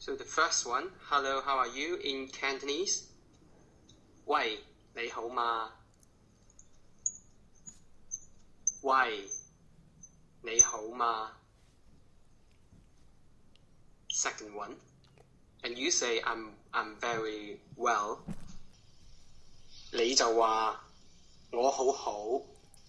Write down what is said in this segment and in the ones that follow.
So the first one, hello, how are you in Cantonese? 喂，你好嗎？喂，你好嗎？ Second one, and you say I'm very well. 你就話我好好，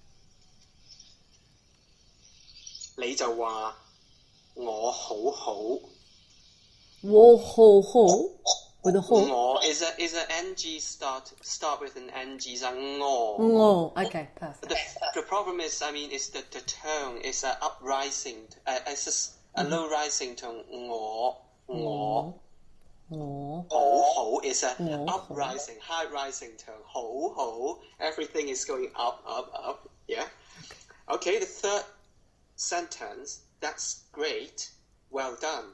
你就話我好好。 我好好 with a ho. 我 is a ng start with an ng 就我。 Oh, okay, perfect. The problem is, I mean, it's the tone is a uprising, it's a low rising tone. 我好好 is a uprising, high rising tone. 好好, everything is going up. Yeah. Okay, the third sentence. That's great. Well done.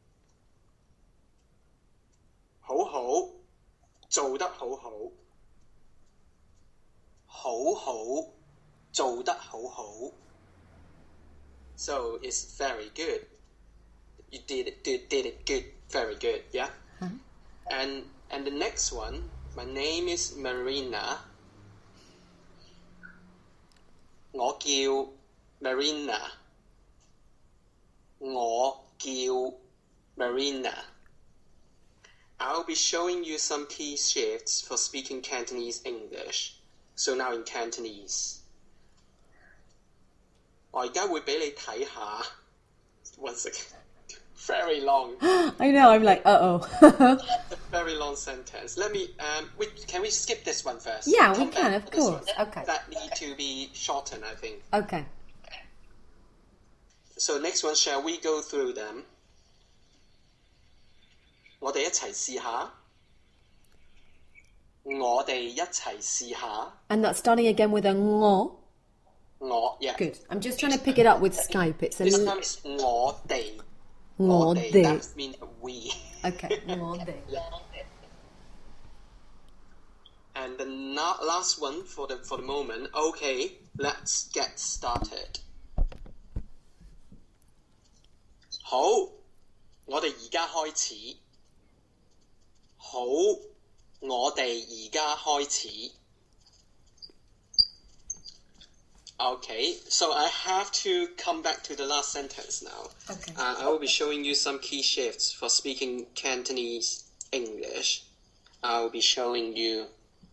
好好，做得好好，好好，做得好好。So it's very good. You did it good, very good, yeah. And the next one, my name is Marina. 我叫 Marina. 我叫 Marina. I'll be showing you some key shifts for speaking Cantonese English. So now in Cantonese. 我而家會俾你睇下 once again. Very long. I know, I'm like, uh-oh. A very long sentence. Let me, can we skip this one first? Yeah, we can, of course. Okay. That need to be shortened, I think. Okay. So next one, shall we go through them? 我哋一齊試下。我哋一齊試下。 And that's starting again with a ngo. Yeah. Good. I'm just trying to pick it up with Skype. It's a This time it's 我哋. 我哋. That means we. Okay. 我哋. And the last one for the moment. Okay, let's get started. 好，我哋而家開始。好，我哋而家開始。Okay, so I have to come back to the last sentence now. Okay. I will be showing you some key shifts for speaking Cantonese English. I will be showing you.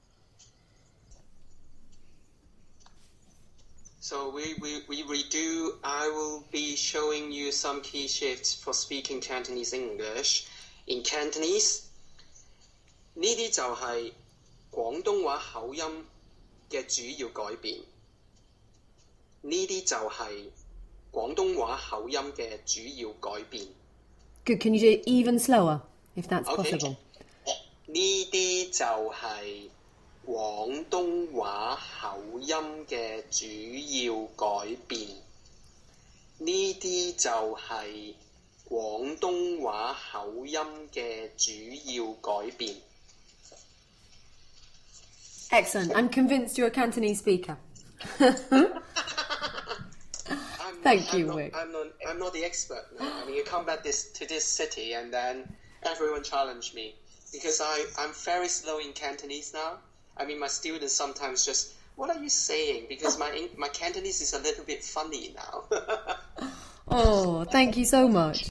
So we redo. I will be showing you some key shifts for speaking Cantonese English. In Cantonese, 呢啲就係廣東話口音嘅主要改變。呢啲就係廣東話口音嘅主要改變。 Good. Can you do it even slower, if that's possible? 呢啲就係廣東話口音嘅主要改變。呢啲就係廣東話口音嘅主要改變。 Excellent. I'm convinced you're a Cantonese speaker. Thank you, Wick. I'm not the expert now. I mean, you come back to this city and then everyone challenge me because I'm very slow in Cantonese now. I mean, my students sometimes just, what are you saying? Because my Cantonese is a little bit funny now. Oh, thank you so much.